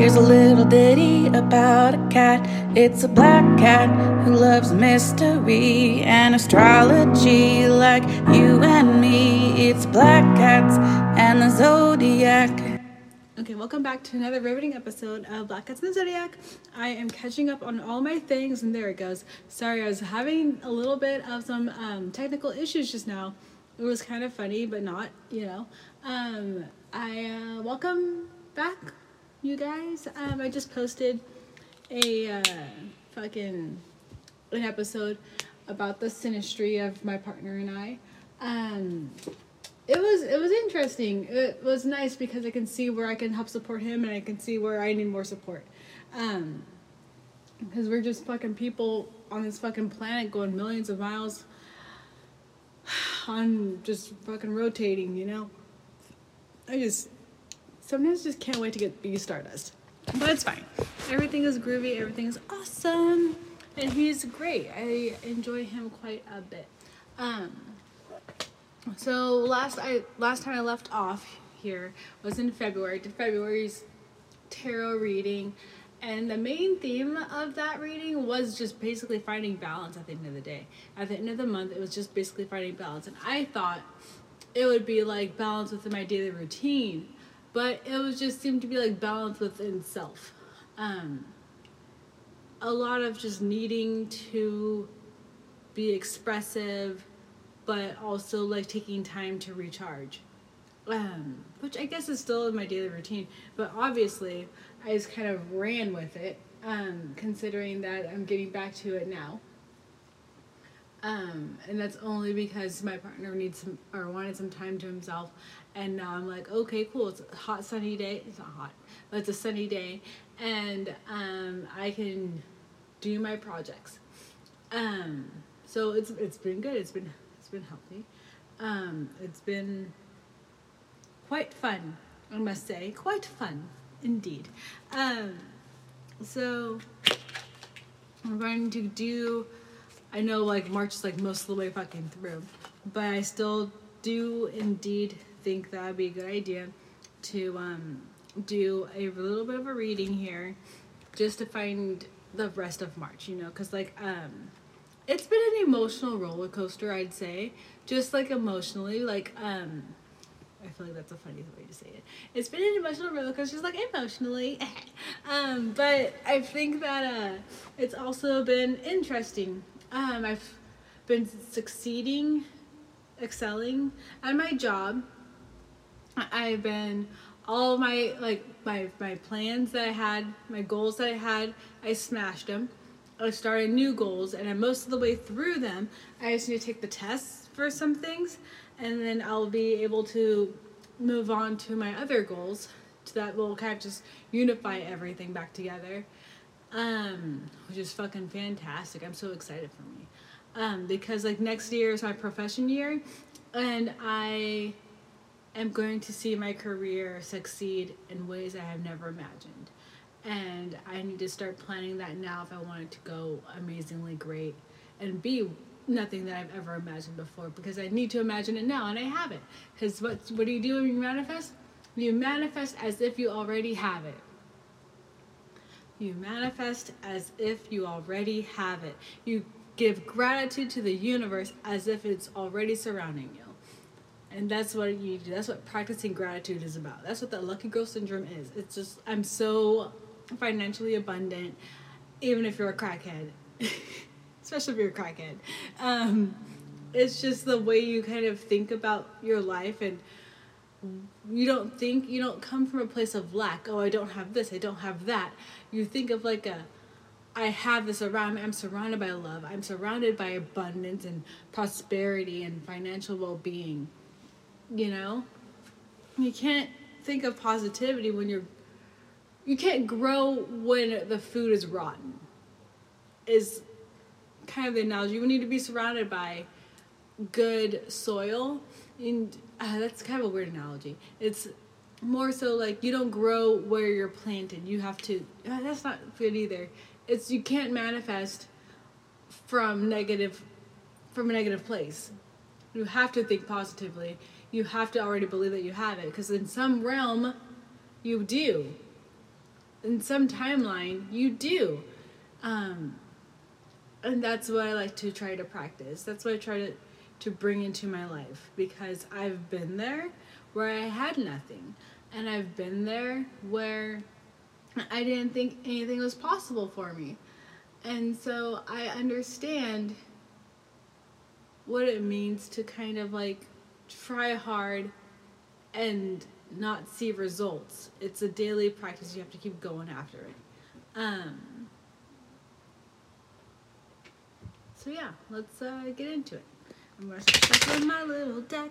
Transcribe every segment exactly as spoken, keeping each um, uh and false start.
Here's a little ditty about a cat. It's a black cat who loves mystery and astrology like you and me. It's black cats and the zodiac. Okay, welcome back to another riveting episode of Black Cats and the Zodiac. I am catching up on all my things, and there it goes. Sorry, I was having a little bit of some um, technical issues just now. It was kind of funny, but not, you know. Um, I uh, welcome back, you guys. Um, I just posted a uh, fucking an episode about the synastry of my partner and I. Um, it was it was interesting. It was nice because I can see where I can help support him, and I can see where I need more support. Um, because we're just fucking people on this fucking planet going millions of miles on just fucking rotating, you know. I just sometimes just can't wait to get be Stardust. But it's fine. Everything is groovy, everything is awesome. And he's great. I enjoy him quite a bit. Um so last I last time I left off here was in February. Did February's tarot reading. And the main theme of that reading was just basically finding balance at the end of the day. At the end of the month, it was just basically finding balance. And I thought it would be like balance within my daily routine. But it was just seemed to be like balance within self. Um, a lot of just needing to be expressive, but also like taking time to recharge. Um, which I guess is still in my daily routine. But obviously, I just kind of ran with it, um, considering that I'm getting back to it now. Um, and that's only because my partner needs some, or wanted some time to himself. And now I'm like, okay, cool. It's a hot, sunny day. It's not hot, but it's a sunny day. And, um, I can do my projects. Um, so it's, it's been good. It's been, it's been healthy. Um, it's been quite fun, I must say. Quite fun, indeed. Um, so I'm going to do... I know, like, March is, like, most of the way fucking through. But I still do indeed think that would be a good idea to um, do a little bit of a reading here just to find the rest of March, you know? Because, like, um, it's been an emotional roller coaster, I'd say. Just, like, emotionally. Like, um... I feel like that's a funny way to say it. It's been an emotional roller coaster, just like emotionally. um, but I think that uh, it's also been interesting. Um, I've been succeeding, excelling at my job. I've been, all of my, like, my, my plans that I had, my goals that I had, I smashed them. I started new goals, and I'm most of the way through them. I just need to take the tests for some things, and then I'll be able to move on to my other goals that will kind of just unify everything back together. Um, which is fucking fantastic. I'm so excited for me. Um, because like next year is my profession year, and I am going to see my career succeed in ways I have never imagined. And I need to start planning that now if I want it to go amazingly great and be nothing that I've ever imagined before, because I need to imagine it now, and I have it. Because what, what do you do when you manifest? You manifest as if you already have it. You manifest as if you already have it. You give gratitude to the universe as if it's already surrounding you. And that's what you do. That's what practicing gratitude is about. That's what the lucky girl syndrome is. It's just, I'm so financially abundant, even if you're a crackhead. Especially if you're a crackhead. Um, it's just the way you kind of think about your life, and you don't think, you don't come from a place of lack. Oh, I don't have this, I don't have that. You think of like a, I have this around me. I'm surrounded by love. I'm surrounded by abundance and prosperity and financial well-being. You know? You can't think of positivity when you're, you can't grow when the food is rotten. Is kind of the analogy. We need to be surrounded by good soil, and uh, that's kind of a weird analogy. It's more so like you don't grow where you're planted. You have to, uh, that's not good either. It's, you can't manifest from negative, from a negative place. You have to think positively. You have to already believe that you have it, because in some realm you do. in some timeline, you do. Um, and that's what I like to try to practice. That's what I try to, to bring into my life, because I've been there where I had nothing. And I've been there where I didn't think anything was possible for me. And so I understand what it means to kind of like try hard and not see results. It's a daily practice. You have to keep going after it. Um, so yeah, let's uh, get into it. I'm going to shuffle my little deck.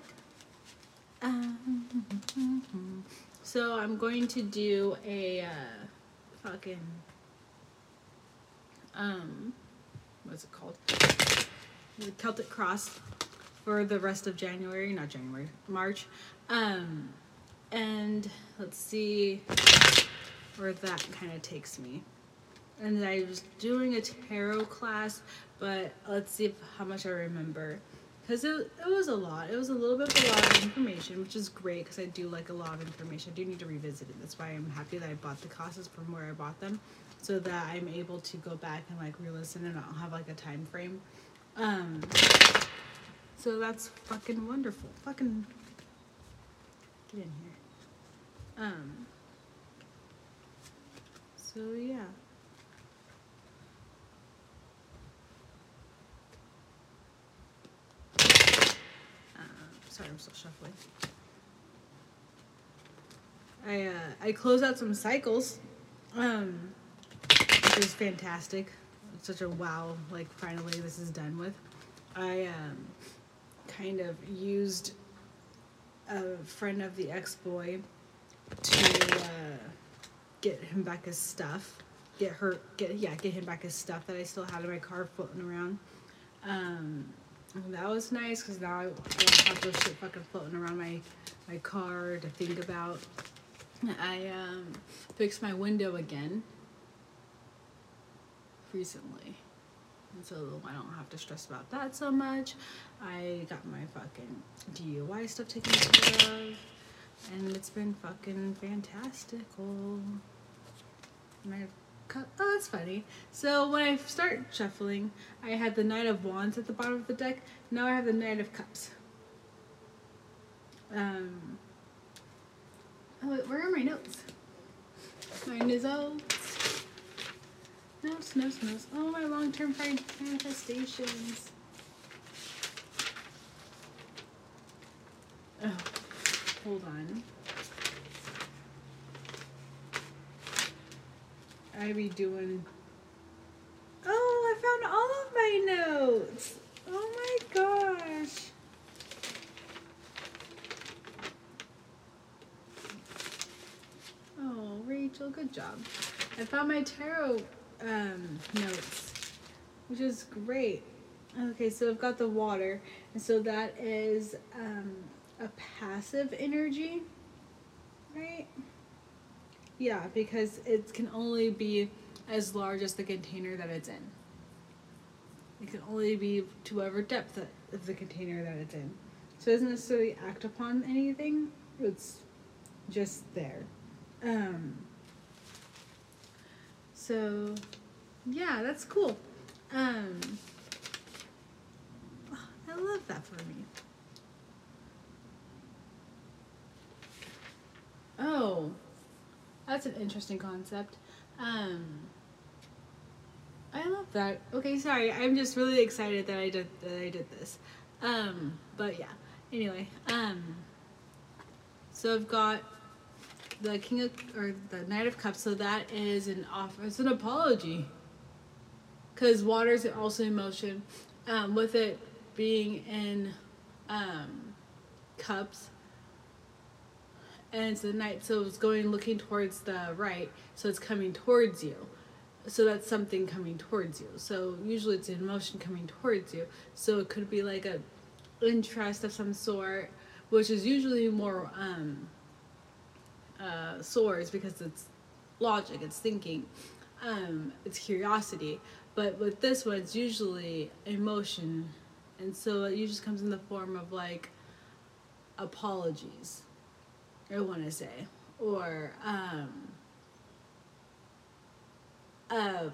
Um, so I'm going to do a uh, fucking, um, what's it called? The Celtic Cross for the rest of January, not January, March. Um, and let's see where that kind of takes me. And I was doing a tarot class, but let's see if, how much I remember. Because it, it was a lot. It was a little bit of a lot of information, which is great because I do like a lot of information. I do need to revisit it. That's why I'm happy that I bought the classes from where I bought them, so that I'm able to go back and like re-listen and I'll have like a time frame. Um, so that's fucking wonderful. Fucking get in here. Um, so yeah. Sorry, I'm still shuffling. I uh, I closed out some cycles, um, which is fantastic. It's such a wow, like finally this is done with. I um, kind of used a friend of the ex-boy to uh, get him back his stuff. Get her, get yeah, get him back his stuff that I still had in my car floating around. Um, That was nice because now I don't have those shit fucking floating around my, my car to think about. I um, fixed my window again recently. And so I don't have to stress about that so much. I got my fucking D U I stuff taken care of. And it's been fucking fantastical. And I've cut, oh, that's funny. So when I start shuffling, I had the Knight of Wands at the bottom of the deck. Now I have the Knight of Cups. Um. Oh, wait, where are my notes? My notes. Notes, notes, notes. Oh, my long-term manifestations. Oh, hold on. I be doing. Oh, I found all of my notes. Oh my gosh. Oh, Rachel, good job. I found my tarot um, notes, which is great. Okay, so I've got the water, and so that is um, a passive energy, right? Yeah, because it can only be as large as the container that it's in. It can only be to whatever depth of the container that it's in. So it doesn't necessarily act upon anything. It's just there. Um, so, yeah, that's cool. Um, I love that for me. Oh, that's an interesting concept. Um, I love that. Okay, sorry. I'm just really excited that I did that I did this. Um, but yeah. Anyway, um, so I've got the King of or the Knight of Cups. So that is an offer. It's an apology. Because water is also emotion. Um, with it being in um, cups. And it's the night, so it's going looking towards the right, so it's coming towards you. So that's something coming towards you. So usually it's an emotion coming towards you. So it could be like a interest of some sort, which is usually more um, uh, swords because it's logic, it's thinking, um, it's curiosity. But with this one, it's usually emotion, and so it usually comes in the form of like apologies. I want to say, or um, uh,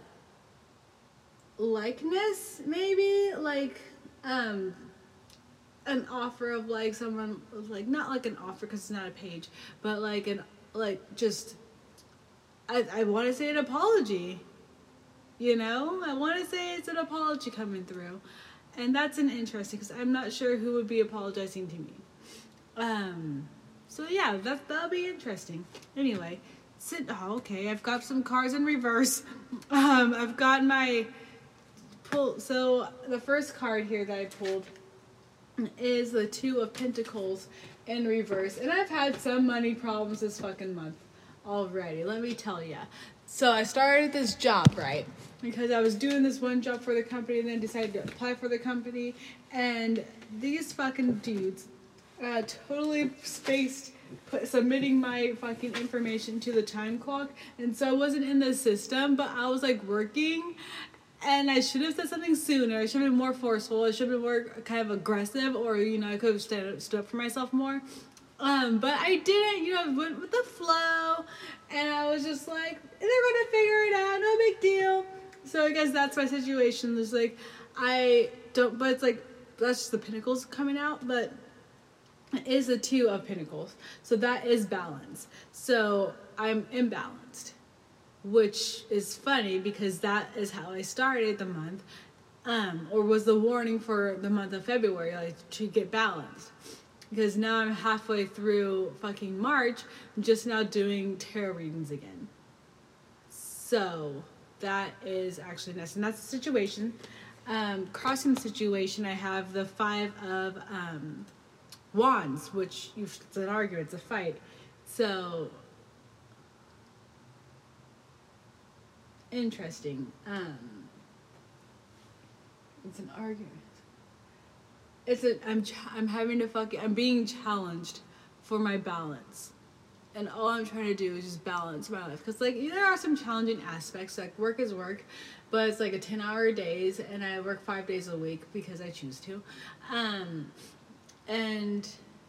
likeness, maybe, like, um, an offer of, like, someone, like, not like an offer because it's not a page, but like an, like, just, I, I want to say an apology, you know? I want to say it's an apology coming through. And that's an interesting, because I'm not sure who would be apologizing to me. Um, so yeah, that, that'll be interesting. Anyway, sit, oh, okay, I've got some cards in reverse. Um, I've got my, pull, so the first card here that I pulled is the Two of Pentacles in reverse. And I've had some money problems this fucking month already, let me tell ya. So I started this job, right? Because I was doing this one job for the company and then decided to apply for the company. And these fucking dudes uh, totally spaced put, submitting my fucking information to the time clock. And so I wasn't in the system, but I was like working. And I should have said something sooner. I should have been more forceful. I should have been more kind of aggressive, or, you know, I could have stood up, stood up for myself more. Um, but I didn't, you know, went with the flow. And I was just like, they're going to figure it out. No big deal. So I guess that's my situation. There's like, I don't, but it's like, that's just the Pentacles coming out. But it is a Two of Pentacles. So that is balance. So I'm imbalanced. Which is funny because that is how I started the month, um, or was the warning for the month of February, like, to get balanced. Because now I'm halfway through fucking March, I'm just now doing tarot readings again. So that is actually nice, and that's the situation. Um, crossing the situation, I have the Five of um, Wands, which you've, it's an argument, it's a fight. So interesting. Um, it's an argument. It's a, I'm, I'm having to fucking, I'm being challenged for my balance. And all I'm trying to do is just balance my life. Because, like, there are some challenging aspects. Like, work is work. But it's, like, a ten-hour days. And I work five days a week because I choose to. Um, and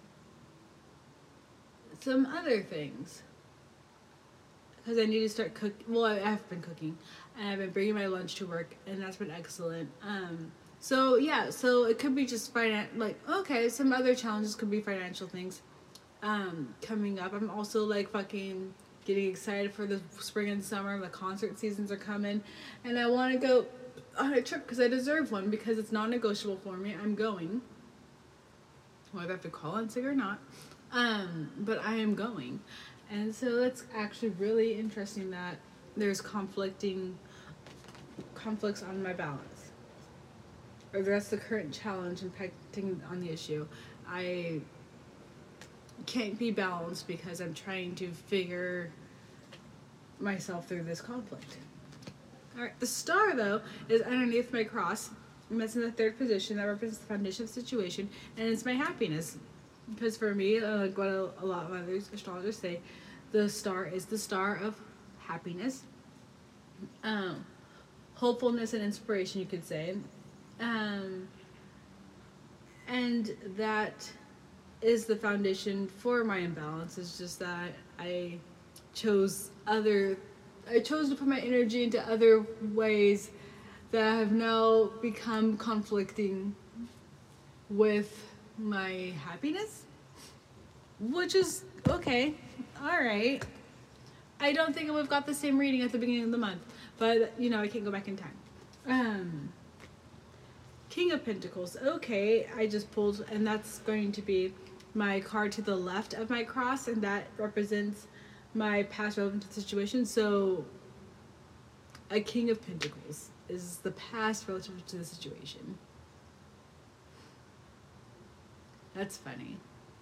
some other things. Because I need to start cooking. Well, I have been cooking. And I've been bringing my lunch to work. And that's been excellent. Um, so, yeah. So, it could be just finan- like, okay, some other challenges could be financial things. Um, coming up. I'm also like fucking getting excited for the spring and summer. The concert seasons are coming, and I want to go on a trip because I deserve one, because it's non-negotiable for me. I'm going, whether I have to call in sick or not, um, but I am going. And so it's actually really interesting that there's conflicting conflicts on my balance, or that's the current challenge impacting on the issue. I can't be balanced because I'm trying to figure myself through this conflict. Alright, the star, though, is underneath my cross, and that's in the third position. That represents the foundation of the situation, and it's my happiness. Because for me, like what a, a lot of other astrologers say, the star is the star of happiness, um, hopefulness, and inspiration, you could say. Um, and that is the foundation for my imbalance. It's just that I chose other, I chose to put my energy into other ways that have now become conflicting with my happiness, which is okay. All right. I don't think we've got the same reading at the beginning of the month, but you know, I can't go back in time. Um, King of Pentacles. Okay, I just pulled, and that's going to be my card to the left of my cross, and that represents my past relevant to the situation. So a King of Pentacles is the past relative to the situation. That's funny,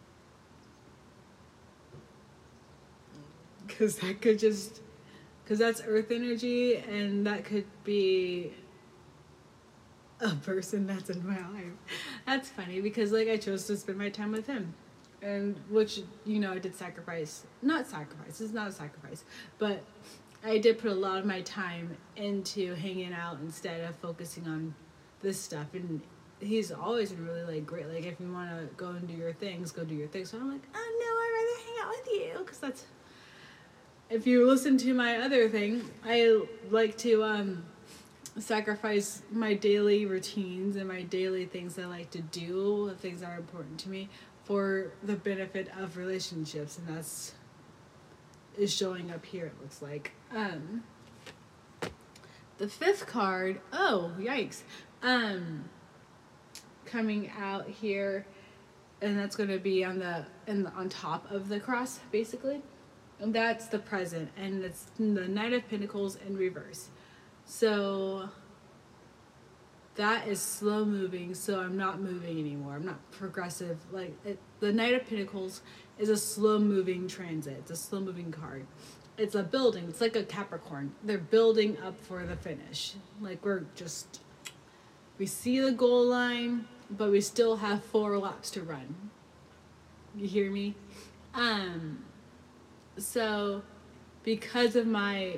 because that could just, because that's earth energy, and that could be a person that's in my life. That's funny, because like I chose to spend my time with him, and which, you know, I did sacrifice, not sacrifice, it's not a sacrifice, but I did put a lot of my time into hanging out instead of focusing on this stuff. And he's always been really like great, like if you want to go and do your things, go do your things. So I'm like, oh no, I'd rather hang out with you, because that's, if you listen to my other thing, I like to um, sacrifice my daily routines and my daily things I like to do, the things that are important to me, for the benefit of relationships, and that's is showing up here. It looks like um, the fifth card. Oh, yikes! Um, coming out here, and that's going to be on the and on top of the cross, basically. And that's the present, and it's the Knight of Pentacles in reverse. So that is slow moving, so I'm not moving anymore. I'm not progressive. Like it, the Knight of Pentacles is a slow moving transit. It's a slow moving card. It's a building. It's like a Capricorn. They're building up for the finish. Like we're just, we see the goal line, but we still have four laps to run. You hear me? Um, so because of my,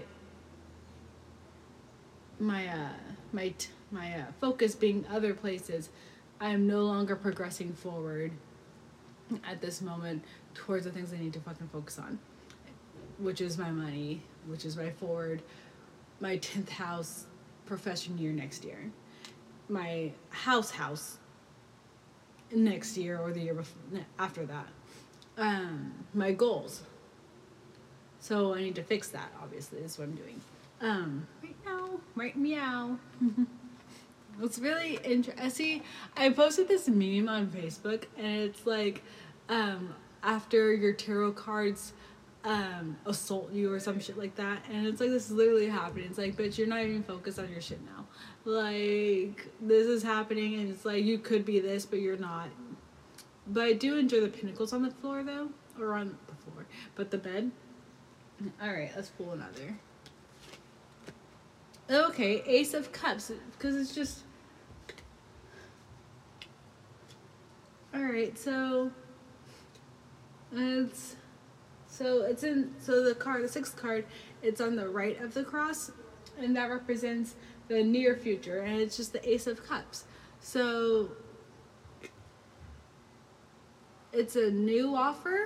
my, uh, my, t- my uh, focus being other places, I am no longer progressing forward at this moment towards the things I need to fucking focus on, which is my money, which is my forward, my tenth house profession year next year, my house house next year or the year before, after that, um, my goals. So I need to fix that, obviously. That's what I'm doing. Um, right now, right meow. It's really interesting. I posted this meme on Facebook, and it's like, um, after your tarot cards um, assault you or some shit like that, and it's like, this is literally happening. It's like, bitch, you're not even focused on your shit now. Like, this is happening, and it's like, you could be this, but you're not. But I do enjoy the pentacles on the floor, though, or on the floor, but the bed. All right, let's pull another. Okay, Ace of Cups, because it's just... Alright, so... It's... So it's in... So the card, the sixth card, it's on the right of the cross, and that represents the near future, and it's just the Ace of Cups. So... It's a new offer.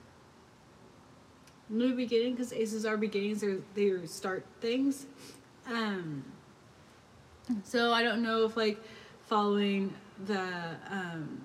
New beginning, because aces are beginnings, or they start things. Um, so I don't know if, like, following the um,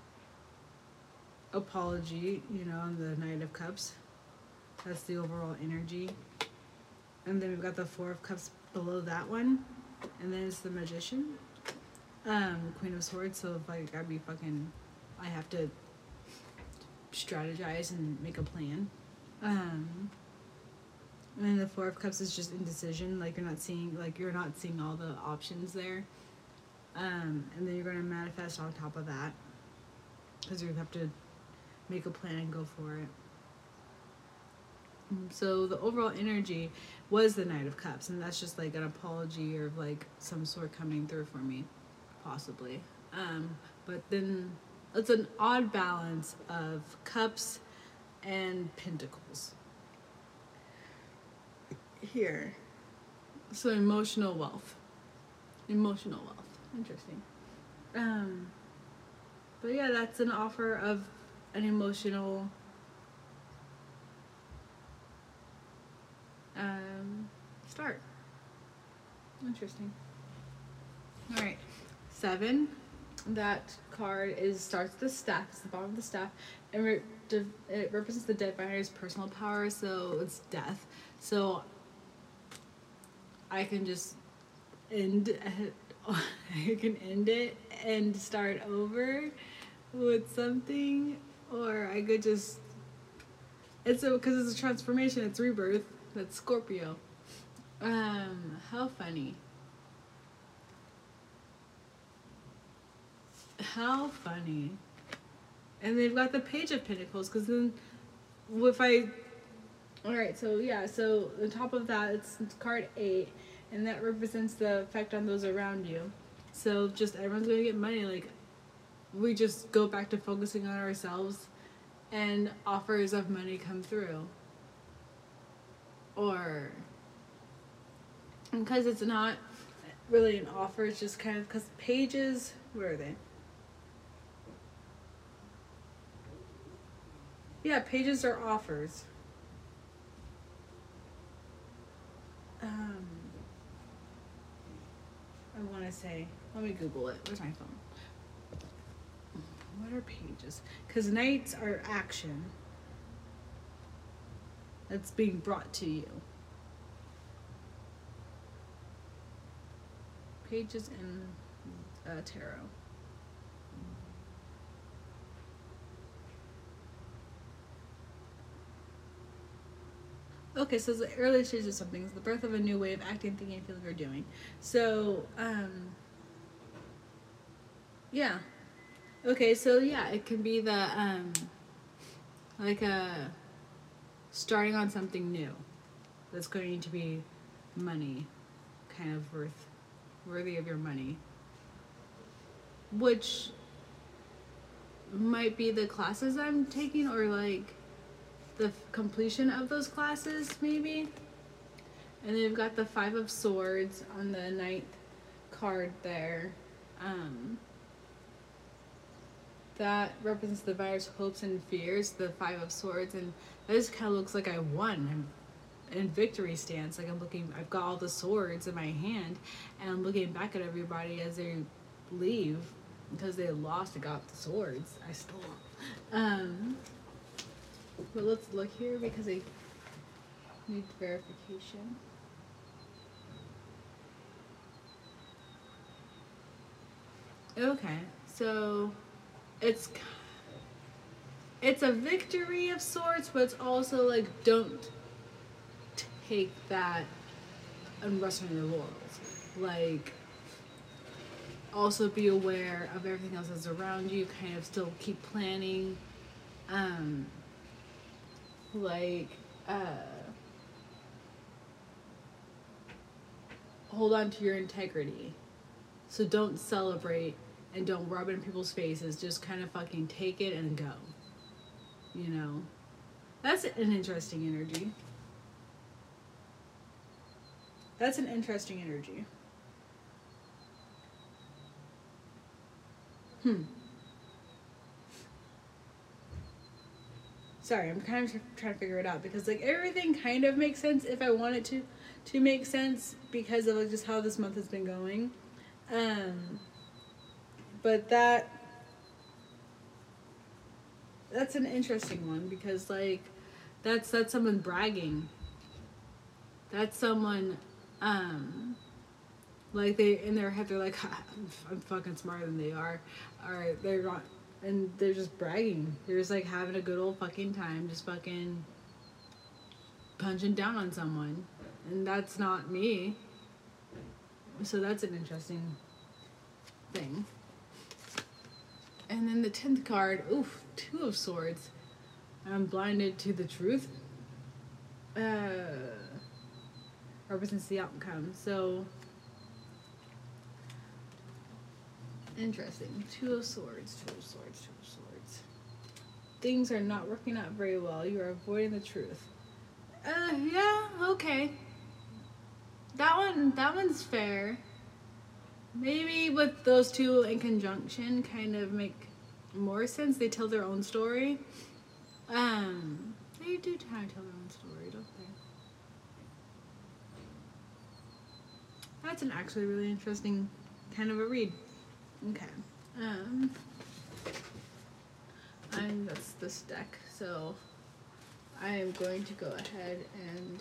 apology, you know, on the Knight of Cups, that's the overall energy. And then we've got the Four of Cups below that one, and then it's the Magician, um, Queen of Swords. So if I gotta be fucking, I have to strategize and make a plan. Um, and the Four of Cups is just indecision, like you're not seeing, like you're not seeing all the options there. Um, and then you're going to manifest on top of that, because you have to make a plan and go for it. So the overall energy was the Knight of Cups, and that's just like an apology or like some sort coming through for me, possibly. Um, but then it's an odd balance of cups and pentacles here. So emotional wealth. Emotional wealth. Interesting. Um, but yeah, that's an offer of an emotional um, start. Interesting. All right. Seven. That card is starts the staff. It's the bottom of the staff, and re- it represents the Diviner's personal power. So it's death. So I can just end. I can end it and start over with something, or I could just. It's a because it's a transformation. It's rebirth. That's Scorpio. Um, how funny. How funny. And they've got the Page of Pentacles, because then if I... Alright, so yeah, so the top of that, it's, it's card eight, and that represents the effect on those around you. So just everyone's going to get money. Like, we just go back to focusing on ourselves, and offers of money come through. Or... because it's not really an offer, it's just kind of... because pages... where are they? Yeah, pages are offers. to say. Let me Google it. Where's my phone? What are pages? Because knights are action that's being brought to you. Pages in uh, tarot. Okay, so the early stages of something is the birth of a new way of acting, thinking, feeling, or doing. So, um, yeah. Okay, so yeah, it can be the, um, like a, starting on something new that's going to be money, kind of worth, worthy of your money. Which might be the classes I'm taking, or like, the completion of those classes, maybe. And then you've got the Five of Swords on the ninth card there. Um, that represents the various hopes and fears, the Five of Swords, and this kind of looks like I won. I'm in victory stance. Like I'm looking, I've got all the swords in my hand, and I'm looking back at everybody as they leave because they lost and got the swords I stole. Um, But let's look here because I need verification. Okay, so it's it's a victory of sorts, but it's also like don't take that and rest on your laurels. Like also be aware of everything else that's around you. Kind of still keep planning. Um. Like, uh, hold on to your integrity. So don't celebrate and don't rub it in people's faces. Just kind of fucking take it and go. You know? That's an interesting energy. That's an interesting energy. Hmm. Sorry, I'm kind of trying to figure it out because like everything kind of makes sense if I want it to to make sense because of like just how this month has been going. Um, but that that's an interesting one because like that's that's someone bragging. That's someone um like they in their head they're like I'm, I'm fucking smarter than they are, or they're not. And they're just bragging. They're just like having a good old fucking time, just fucking punching down on someone. And that's not me. So that's an interesting thing. And then the tenth card, oof, Two of Swords. I'm blinded to the truth. Uh, represents the outcome. So, interesting. Two of Swords, Two of Swords, Two of Swords. Things are not working out very well. You are avoiding the truth. Uh, yeah, okay. That one, that one's fair. Maybe with those two in conjunction kind of make more sense. They tell their own story. Um, they do kind of tell their own story, don't they? That's an actually really interesting kind of a read. Okay. Um, I'm, that's this deck, so I am going to go ahead and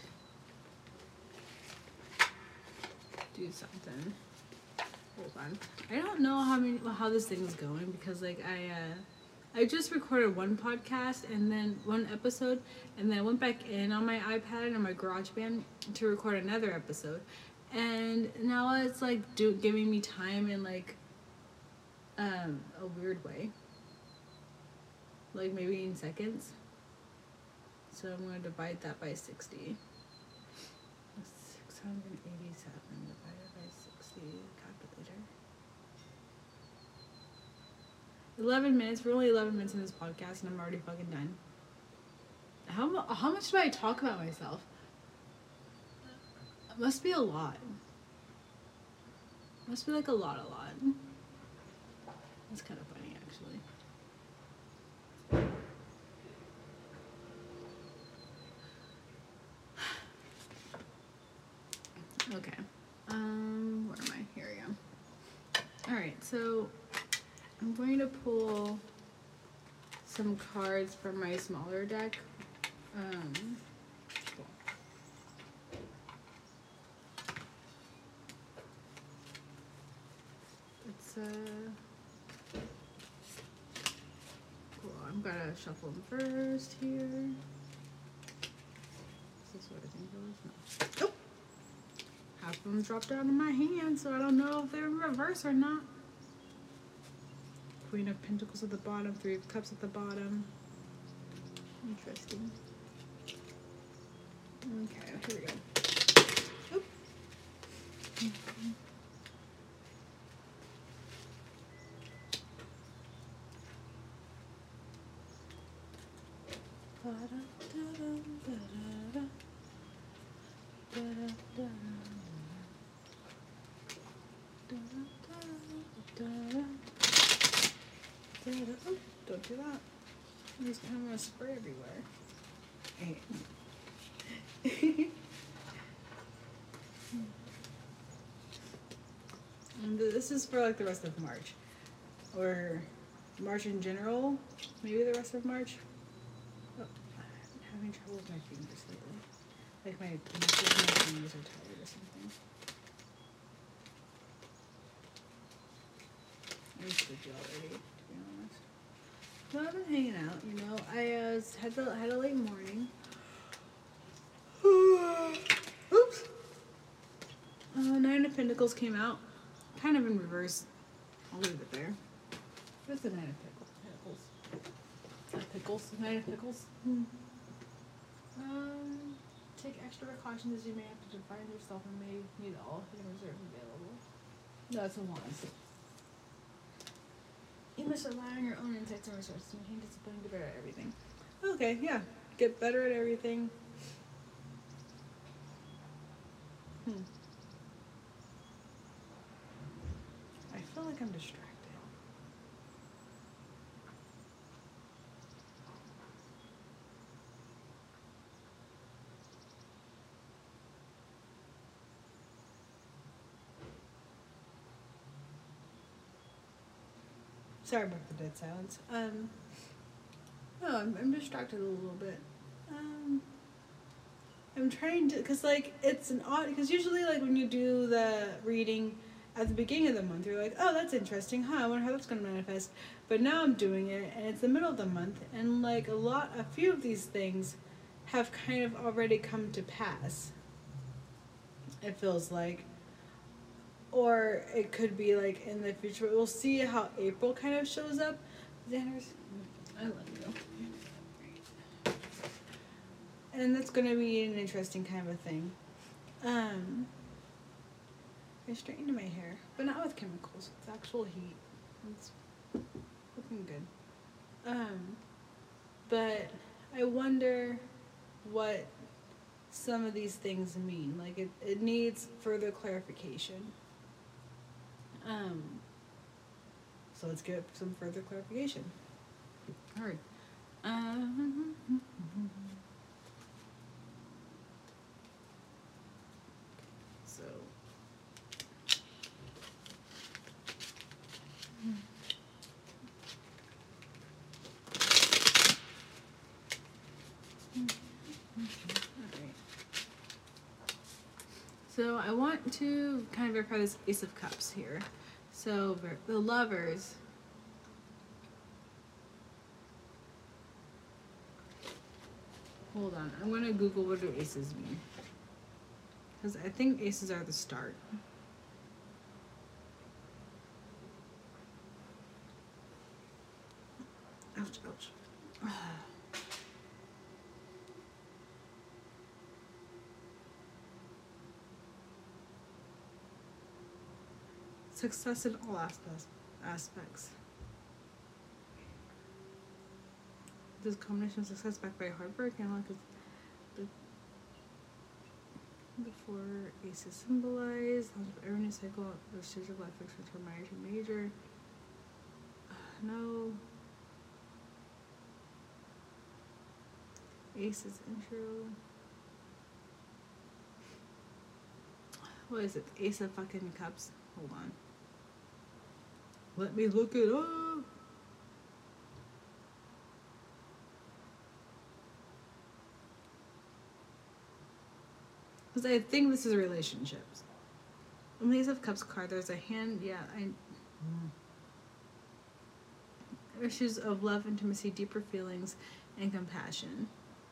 do something. Hold on. I don't know how many, how this thing is going because like I uh, I just recorded one podcast and then one episode and then I went back in on my iPad and my GarageBand to record another episode, and now it's like do giving me time in like um a weird way, like maybe in seconds. So I'm going to divide that by sixty. six hundred eighty-seven divided by sixty, calculator. eleven minutes. We're only eleven minutes in this podcast and I'm already fucking done. How, how much do I talk about myself? It must be a lot. It must be like a lot, a lot. That's kind of funny, actually. Okay. Um, where am I? Here I am. Alright, so I'm going to pull some cards from my smaller deck. Um, cool. It's uh, cool. I'm gonna shuffle them first here. Is this what I think it was? No. Oh! Half of them dropped out of my hand, so I don't know if they're in reverse or not. Queen of Pentacles at the bottom, Three of Cups at the bottom. Interesting. Okay, here we go. Oop. Mm-hmm. Oh, don't do that. I'm just gonna have spray everywhere. And this is for like the rest of March, or March in general. Maybe the rest of March. Oh, I'm having trouble with my fingers lately. Like my, my fingers are tired or something. I'm sleepy already, to be honest. So I've been hanging out, you know. I uh, had the had a late morning. Oops. Uh, Nine of Pentacles came out, kind of in reverse. I'll leave it there. What's the Nine of Pickles? Not pickles. Nine of Pickles. Hmm. Um, take extra precautions as you may have to define yourself and may need all hidden reserves available. No, it's a Wands. You must rely on your own insights and resources to maintain discipline to get better at everything. Okay, yeah. Get better at everything. Hmm. I feel like I'm distracted. Sorry about the dead silence. Um, no, I'm, I'm distracted a little bit. Um, I'm trying to, cause like it's an odd, cause usually like when you do the reading at the beginning of the month, you're like, oh, that's interesting, huh? I wonder how that's gonna manifest. But now I'm doing it, and it's the middle of the month, and like a lot, a few of these things have kind of already come to pass. It feels like. Or it could be like in the future. We'll see how April kind of shows up. Xander's, I love you. And that's going to be an interesting kind of a thing. Um, I straightened my hair, but not with chemicals. It's actual heat. It's looking good. Um, but I wonder what some of these things mean. Like it, it needs further clarification. Um, so let's get some further clarification. All right. Um, so. So I want to kind of verify this Ace of Cups here. So the Lovers. Hold on, I'm gonna Google what do aces mean. Because I think aces are the start. Ouch, ouch. Success in all aspects. aspects. This combination of success backed by hard work and luck is the, the four aces symbolize every new cycle or stage of life except for minor to major. Uh, no. Aces intro. What is it? Ace of fucking cups. Hold on. Let me look it up. Because I think this is relationships. In the Ace of Cups card, there's a hand, yeah, I... Mm. Issues of love, intimacy, deeper feelings, and compassion.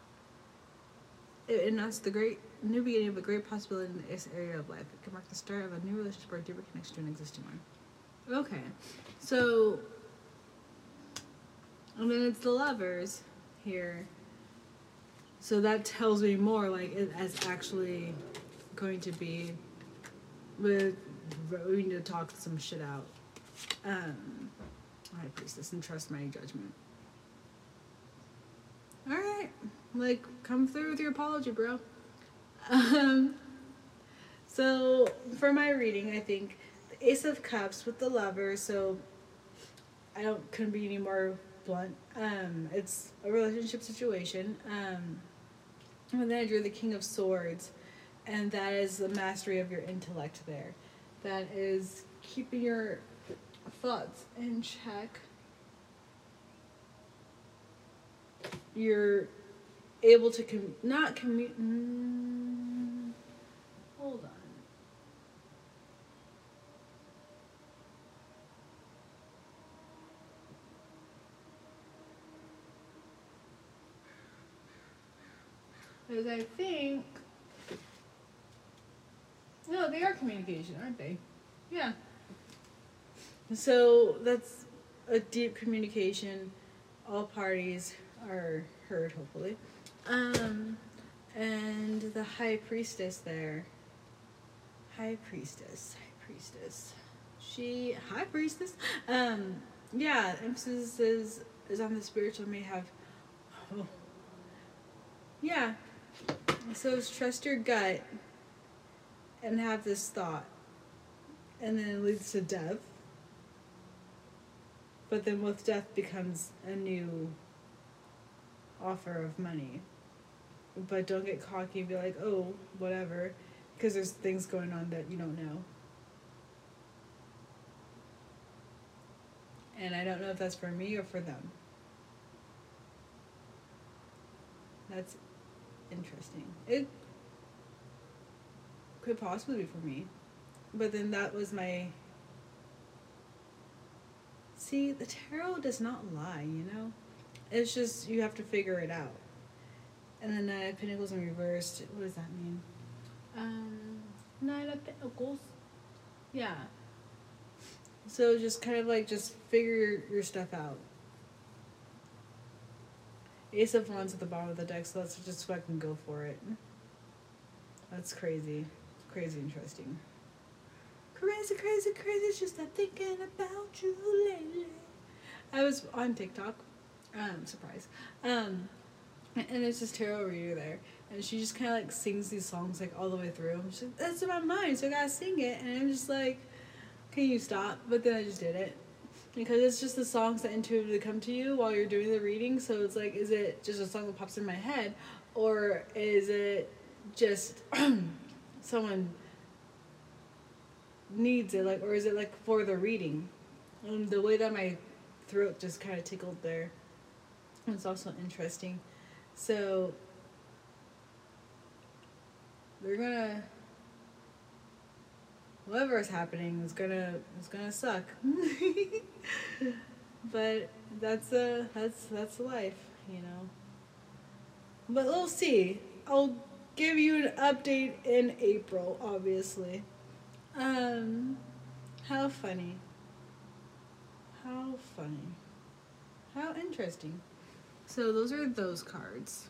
It announced the great new beginning of a great possibility in this area of life. It can mark the start of a new relationship or a deeper connection to an existing one. Okay, so... And then it's the lovers here. So that tells me more, like, it as actually going to be... With, we need to talk some shit out. Um... High Priestess and trust my judgment. Alright. Like, come through with your apology, bro. Um, so, for my reading, I think the Ace of Cups with the Lover, so I don't couldn't be any more blunt. Um, it's a relationship situation. Um, and then I drew the King of Swords, and that is the mastery of your intellect there. That is keeping your thoughts in check. You're able to com- not commute. Mm, hold on. Because I think. No, they are communication, aren't they? Yeah. So that's a deep communication. All parties are heard, hopefully. Um, and the High Priestess there. High Priestess. High Priestess. She, High Priestess. Um, yeah, emphasis is, is on the spiritual may have. Oh. Yeah. So it's trust your gut and have this thought. And then it leads to death. But then with death becomes a new offer of money. But don't get cocky and be like, oh, whatever. Because there's things going on that you don't know. And I don't know if that's for me or for them. That's interesting. It could possibly be for me. But then that was my... See, the tarot does not lie, you know? It's just, you have to figure it out. And then Nine of Pentacles in reversed. What does that mean? Um, Nine of Pentacles? Yeah. So just kind of like, just figure your, your stuff out. Ace of Wands at the bottom of the deck, so let's just fucking go for it. That's crazy. Crazy interesting. Crazy, crazy, crazy. It's just that thinking about you lately. I was on TikTok. Um, surprise. Um, and it's this tarot reader there. And she just kind of like sings these songs like all the way through. She's like, that's in my mind, so I gotta sing it. And I'm just like, can you stop? But then I just did it. Because it's just the songs that intuitively come to you while you're doing the reading. So it's like, is it just a song that pops in my head? Or is it just someone needs it, like, or is it like for the reading? And the way that my throat just kind of tickled there, it's also interesting. So they're gonna, whatever is happening is gonna is gonna suck. But that's a that's that's life, you know. But we'll see. I'll give you an update in April, obviously. Um, how funny. How funny. How interesting. So those are those cards.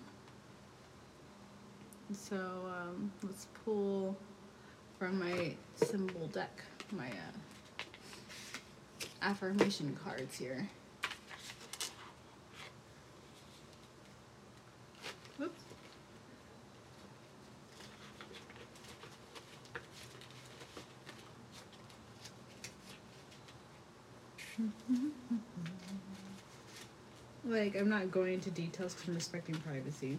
So um, let's pull from my symbol deck, my uh, affirmation cards here. Whoops. Like, I'm not going into details because I'm respecting privacy.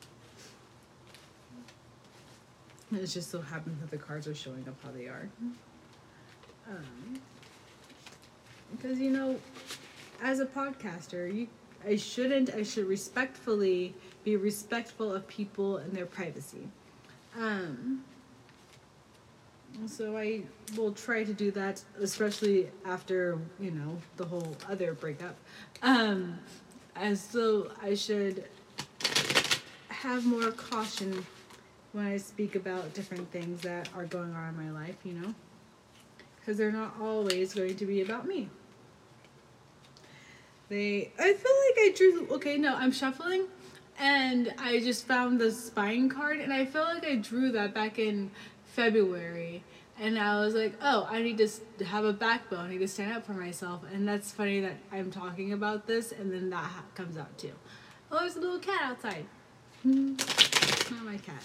It just so happens that the cards are showing up how they are. Um, because, you know, as a podcaster, you I shouldn't, I should respectfully be respectful of people and their privacy. Um, so I will try to do that, especially after, you know, the whole other breakup. Um, as so I should have more caution when I speak about different things that are going on in my life, you know, because they're not always going to be about me. They, I feel like I drew, okay, no, I'm shuffling, and I just found the spine card, and I feel like I drew that back in February, and I was like, oh, I need to have a backbone, I need to stand up for myself, and that's funny that I'm talking about this, and then that comes out too. Oh, there's a little cat outside. Not my cat.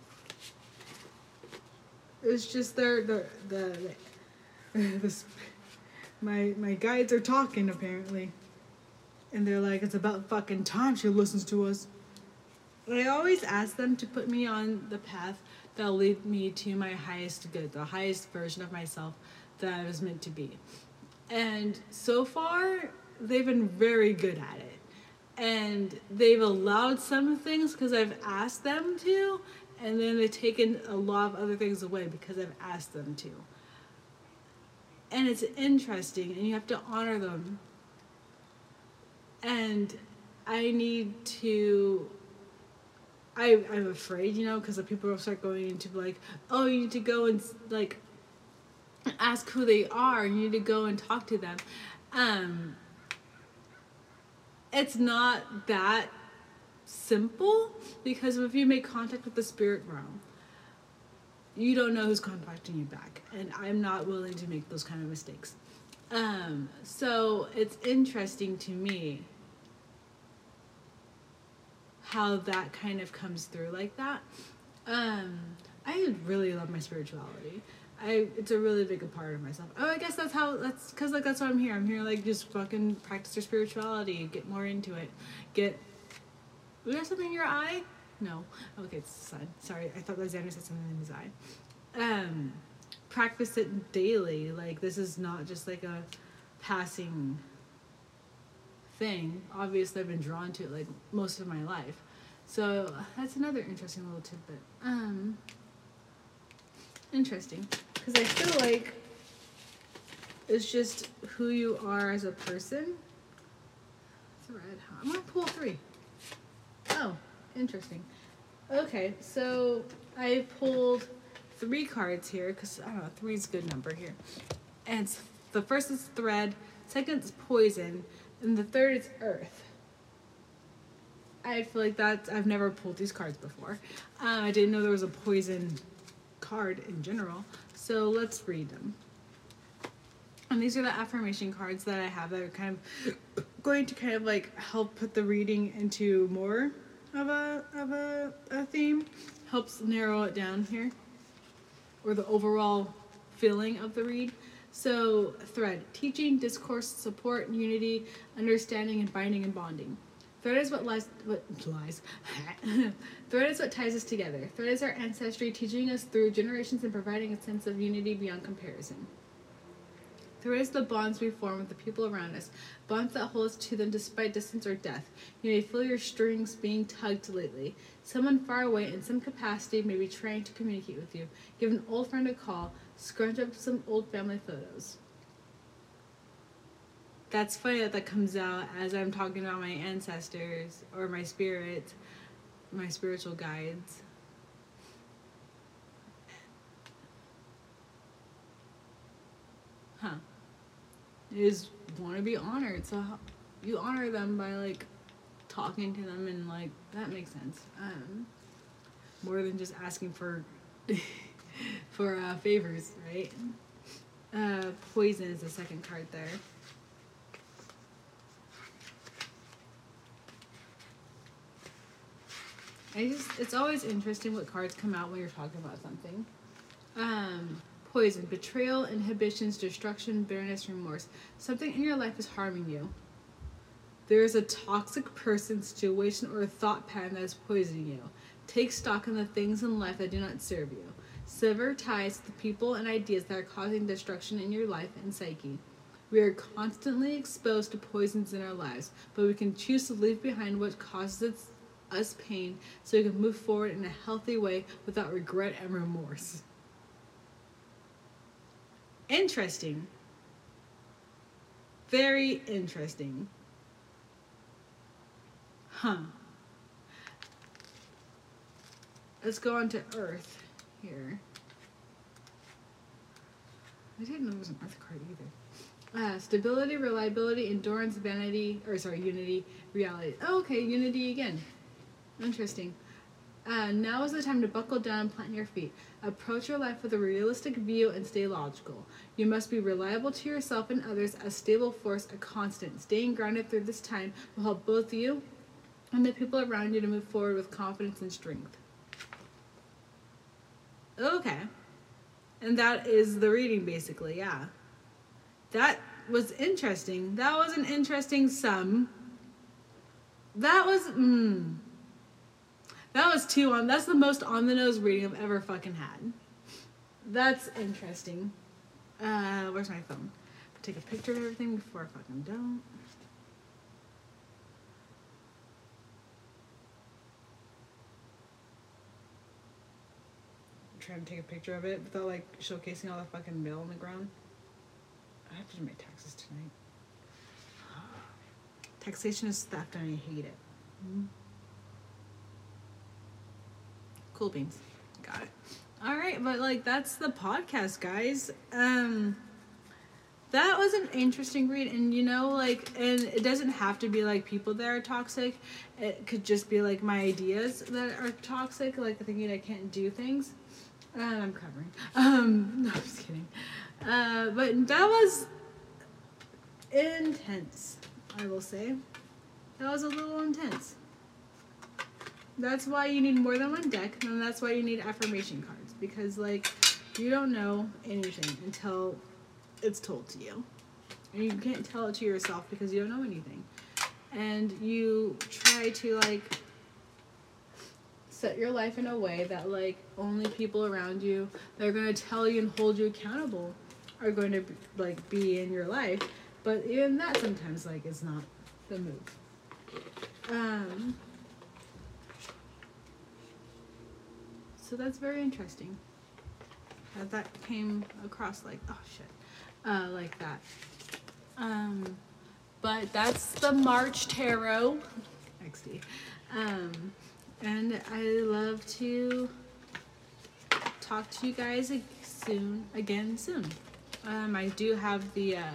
It's just their, the, the, the, the, my, my guides are talking, apparently. And they're like, it's about fucking time she listens to us. I always ask them to put me on the path that'll lead me to my highest good, the highest version of myself that I was meant to be. And so far, they've been very good at it. And they've allowed some things because I've asked them to, and then they've taken a lot of other things away because I've asked them to. And it's interesting, and you have to honor them. And I need to, I, I'm afraid, you know, because the people will start going into like, oh, you need to go and like ask who they are. You need to go and talk to them. Um, it's not that simple, because if you make contact with the spirit realm, you don't know who's contacting you back. And I'm not willing to make those kind of mistakes. Um, so it's interesting to me how that kind of comes through like that. Um, I really love my spirituality. I, it's a really big part of myself. Oh, I guess that's how, that's, cause like, that's why I'm here. I'm here, like, just fucking practice your spirituality, get more into it, get, you got something in your eye? No. Okay, it's the sun. Sorry, I thought that Xander said something in his eye. Um, practice it daily. Like, this is not just like a passing thing. Obviously, I've been drawn to it like most of my life. So that's another interesting little tidbit. Um, interesting, because I feel like it's just who you are as a person. Thread. I'm gonna pull three. Oh, interesting. Okay, so I pulled three cards here because I don't know, three is a good number here. And it's, the first is thread, second is poison, and the third is earth. I feel like that's, I've never pulled these cards before. Uh, I didn't know there was a poison card in general. So let's read them. And these are the affirmation cards that I have that are kind of going to kind of like help put the reading into more of a of a, a theme. Helps narrow it down here. Or the overall feeling of the read. So, thread. Teaching, discourse, support, unity, understanding, and binding and bonding. Thread is what lies, what lies. Thread is what ties us together. Thread is our ancestry, teaching us through generations and providing a sense of unity beyond comparison. Thread is the bonds we form with the people around us, bonds that hold us to them despite distance or death. You may feel your strings being tugged lately. Someone far away in some capacity may be trying to communicate with you. Give an old friend a call. Scrunch up some old family photos. That's funny that that comes out as I'm talking about my ancestors or my spirits, my spiritual guides. Huh. Is want to be honored, so you honor them by like talking to them, and like that makes sense. Um, more than just asking for for uh, favors, right? Uh, poison is the second card there. I just, it's always interesting what cards come out when you're talking about something. Um, poison, betrayal, inhibitions, destruction, bitterness, remorse. Something in your life is harming you. There is a toxic person, situation, or a thought pattern that is poisoning you. Take stock in the things in life that do not serve you. Sever ties to the people and ideas that are causing destruction in your life and psyche. We are constantly exposed to poisons in our lives, but we can choose to leave behind what causes us pain so we can move forward in a healthy way without regret and remorse. Interesting. Very interesting. Huh. Let's go on to Earth here. I didn't know there was an Earth card either. Uh, stability, reliability, endurance, vanity, or sorry, unity, reality. Oh, okay, unity again. Interesting. Uh, now is the time to buckle down and plant your feet. Approach your life with a realistic view and stay logical. You must be reliable to yourself and others, a stable force, a constant. Staying grounded through this time will help both you and the people around you to move forward with confidence and strength. Okay. And that is the reading, basically, yeah. That was interesting. That was an interesting sum. That was, mmm. That was too on, that's the most on the nose reading I've ever fucking had. That's interesting. Uh, where's my phone? Take a picture of everything before I fucking don't. I'm trying to take a picture of it without like showcasing all the fucking mail on the ground. I have to do my taxes tonight. Taxation is theft and I hate it. Mm-hmm. Cool beans. Got it. All right, but like that's the podcast, guys. Um that was an interesting read, and you know, like, and it doesn't have to be like people that are toxic. It could just be like my ideas that are toxic, like thinking I can't do things. And I'm covering. Um no, I'm just kidding. Uh but that was intense, I will say. That was a little intense. That's why you need more than one deck, and that's why you need affirmation cards, because like you don't know anything until it's told to you, and you can't tell it to yourself because you don't know anything, and you try to like set your life in a way that like only people around you that are going to tell you and hold you accountable are going to like be in your life, but even that sometimes like is not the move. Um. So that's very interesting. That that came across like, oh shit, uh, like that. Um, but that's the March Tarot, X D. Um, and I love to talk to you guys soon, again soon. Um, I do have the uh,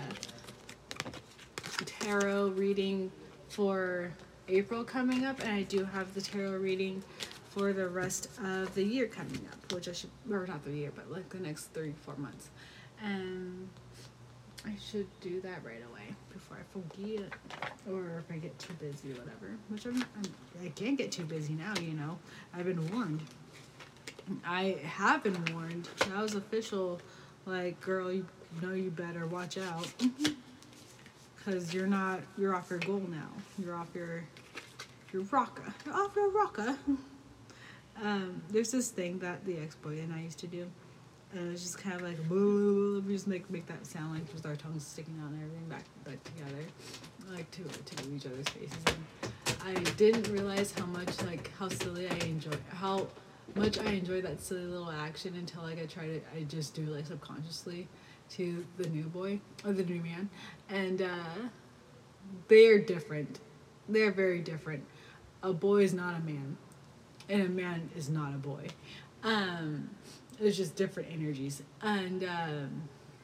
tarot reading for April coming up, and I do have the tarot reading for the rest of the year coming up, which I should, or not the year, but like the next three, four months. And I should do that right away before I forget, or if I get too busy or whatever, which I'm, I'm, I can't get too busy now, you know. I've been warned. I have been warned. That was official, like, girl, you know you better watch out. Because you're not, you're off your goal now. You're off your, your rocka. You're off your rocka. Um, there's this thing that the ex-boy and I used to do, and it's just kind of like, we just make make that sound like with our tongues sticking out and everything back back together, like to to each other's faces. And I didn't realize how much like how silly I enjoy, how much I enjoy that silly little action until like I try to I just do like subconsciously to the new boy or the new man, and uh, they're different. They're very different. A boy is not a man. And a man is not a boy. Um, it's just different energies. And um,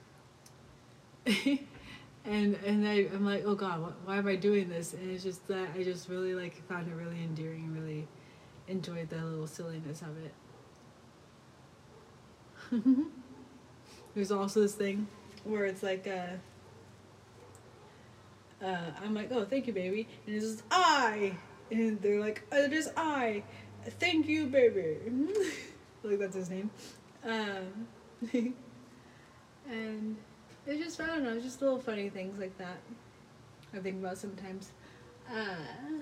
and and I, I'm like, oh God, what, why am I doing this? And it's just that I just really like found it really endearing and really enjoyed the little silliness of it. There's also this thing where it's like, uh, uh, I'm like, oh, thank you, baby. And it's just, I. And they're like, oh, it is I. Thank you, baby. Like, that's his name. Um, and it's just, I don't know, it's just little funny things like that I think about sometimes. Uh,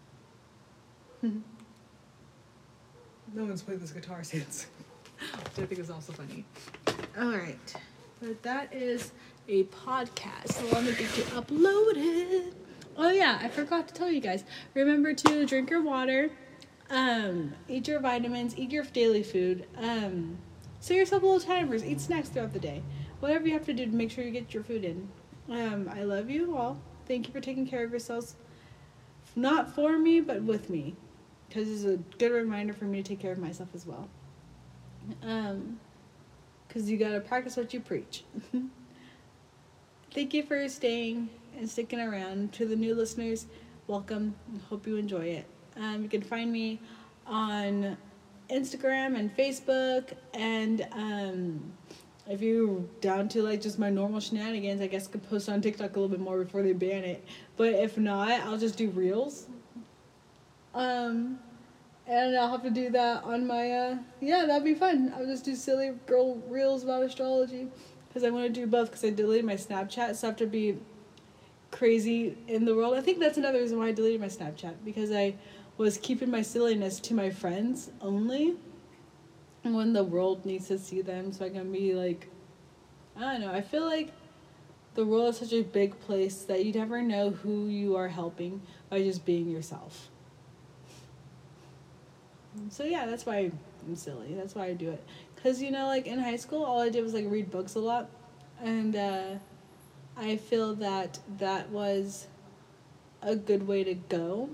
no one's played this guitar since, which I think is also funny. Alright, but that is a podcast. So let me get you uploaded. Oh yeah, I forgot to tell you guys. Remember to drink your water, um, eat your vitamins, eat your daily food. Um, set yourself little timers. Eat snacks throughout the day. Whatever you have to do to make sure you get your food in. Um, I love you all. Thank you for taking care of yourselves. Not for me, but with me. Because it's a good reminder for me to take care of myself as well. Um, because you gotta practice what you preach. Thank you for staying and sticking around. To the new listeners, welcome. Hope you enjoy it. Um, you can find me on Instagram and Facebook, and um, if you're down to like just my normal shenanigans, I guess I could post on TikTok a little bit more before they ban it. But if not, I'll just do reels. Um, and I'll have to do that on my, uh, yeah, that'd be fun. I'll just do silly girl reels about astrology. Because I want to do both, because I deleted my Snapchat, so I have to be crazy in the world. I think that's another reason why I deleted my Snapchat, because I was keeping my silliness to my friends only when the world needs to see them, so I can be like, I don't know, I feel like the world is such a big place that you never know who you are helping by just being yourself. So yeah, that's why I'm silly. That's why I do it. Because, you know, like in high school, all I did was like read books a lot. And uh, I feel that that was a good way to go.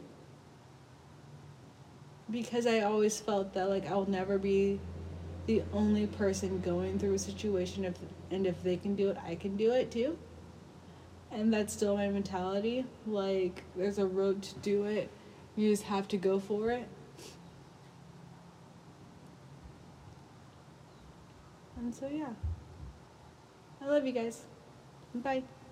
Because I always felt that like I'll never be the only person going through a situation. If, and if they can do it, I can do it too. And that's still my mentality. Like, there's a road to do it. You just have to go for it. And so, yeah. I love you guys. Bye.